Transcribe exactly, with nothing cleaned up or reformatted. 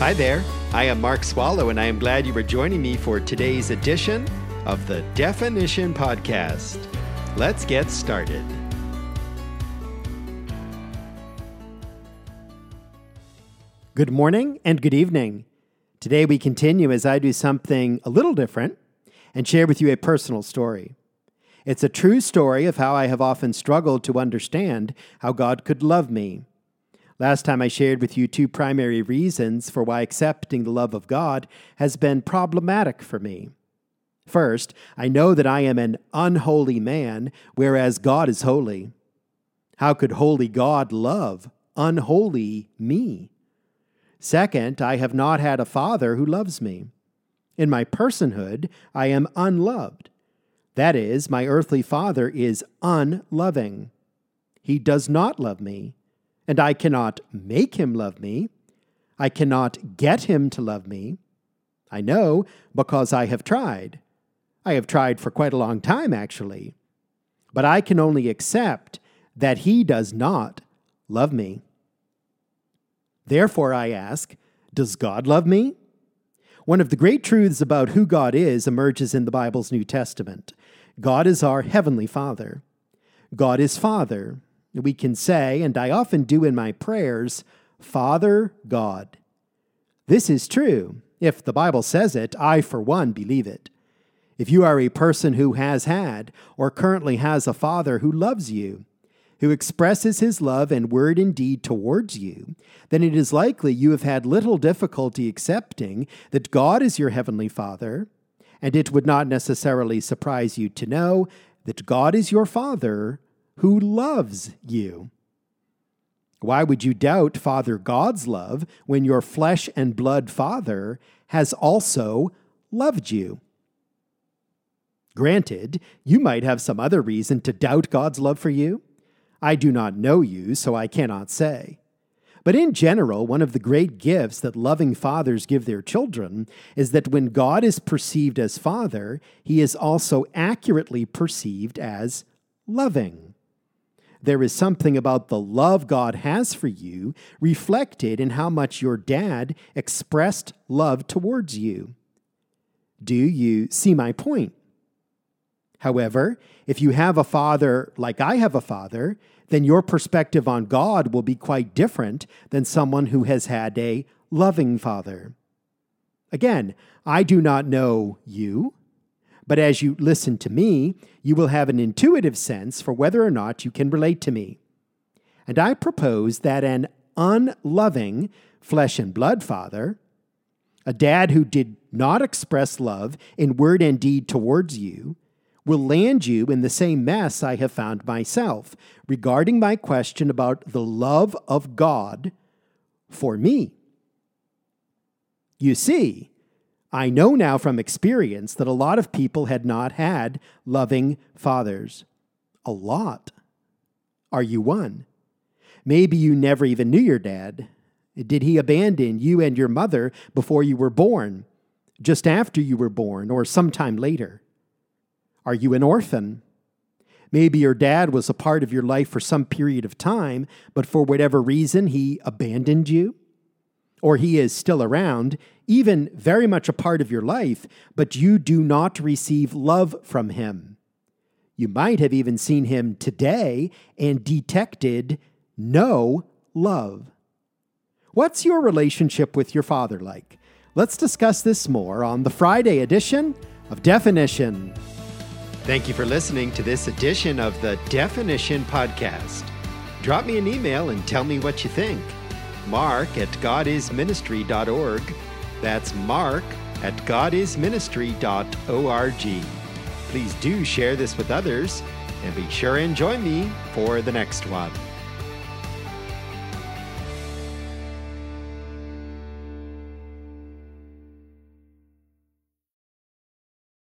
Hi there, I am Mark Swallow, and I am glad you are joining me for today's edition of the Definition Podcast. Let's get started. Good morning and good evening. Today we continue as I do something a little different and share with you a personal story. It's a true story of how I have often struggled to understand how God could love me. Last time I shared with you two primary reasons for why accepting the love of God has been problematic for me. First, I know that I am an unholy man, whereas God is holy. How could holy God love unholy me? Second, I have not had a father who loves me. In my personhood, I am unloved. That is, my earthly father is unloving. He does not love me, and I cannot make him love me. I cannot get him to love me. I know because I have tried. I have tried for quite a long time, actually. But I can only accept that he does not love me. Therefore, I ask, does God love me? One of the great truths about who God is emerges in the Bible's New Testament. God is our Heavenly Father. God is Father. We can say, and I often do in my prayers, Father God. This is true. If the Bible says it, I, for one, believe it. If you are a person who has had or currently has a father who loves you, who expresses his love in word and deed towards you, then it is likely you have had little difficulty accepting that God is your Heavenly Father, and it would not necessarily surprise you to know that God is your Father who loves you. Why would you doubt Father God's love when your flesh and blood Father has also loved you? Granted, you might have some other reason to doubt God's love for you. I do not know you, so I cannot say. But in general, one of the great gifts that loving fathers give their children is that when God is perceived as Father, he is also accurately perceived as loving. There is something about the love God has for you reflected in how much your dad expressed love towards you. Do you see my point? However, if you have a father like I have a father, then your perspective on God will be quite different than someone who has had a loving father. Again, I do not know you, but as you listen to me, you will have an intuitive sense for whether or not you can relate to me. And I propose that an unloving flesh and blood father, a dad who did not express love in word and deed towards you, will land you in the same mess I have found myself regarding my question about the love of God for me. You see, I know now from experience that a lot of people had not had loving fathers. A lot. Are you one? Maybe you never even knew your dad. Did he abandon you and your mother before you were born, just after you were born, or sometime later? Are you an orphan? Maybe your dad was a part of your life for some period of time, but for whatever reason, he abandoned you. Or he is still around, even very much a part of your life, but you do not receive love from him. You might have even seen him today and detected no love. What's your relationship with your father like? Let's discuss this more on the Friday edition of Definition. Thank you for listening to this edition of the Definition Podcast. Drop me an email and tell me what you think. Mark at godisministry dot org. That's Mark at godisministry dot org. Please do share this with others and be sure and join me for the next one.